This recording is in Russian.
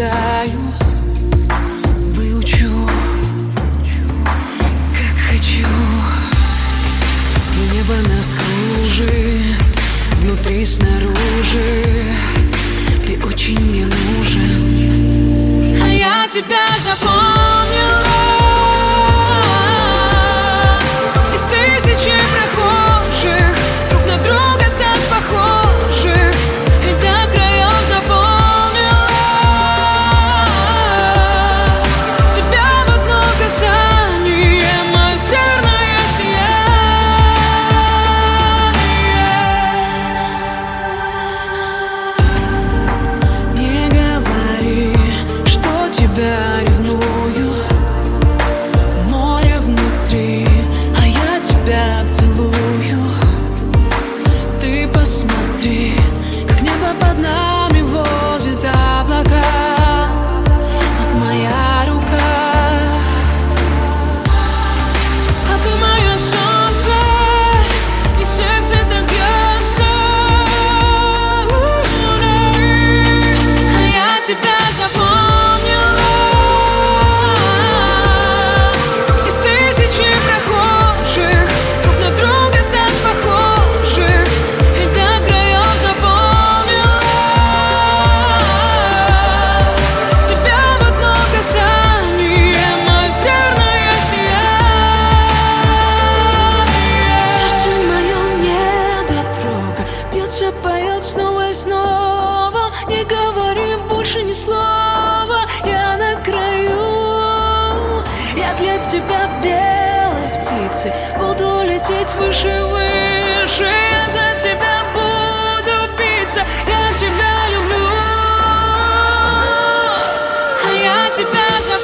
прочитаю, выучу, как хочу. И небо нас кружит, внутри, снаружи. Ты очень мне нужен, а я тебя запомнила. Из тысячи прохожих, друг на друга так похожих, и до краев заполнила тебя в одно касание, мое северное сияние. Не говори, что тебя ревную, море внутри, а я тебя целую. Ты посмотри, как небо под нами возит облака. Вот моя рука, а ты мое солнце, и сердце так бьется. А я тебя запомнила. Из тысячи прохожих, друг на друга так похожих, и до краев заполнила тебя в одно касание, мое северное сияние. Сердце мое недотрога бьется, поет снова и снова. Не говори больше ни слова, я на краю. Я для тебя белой птицей буду лететь выше, выше. Я за тебя буду биться, я тебя люблю, а я тебя забуду.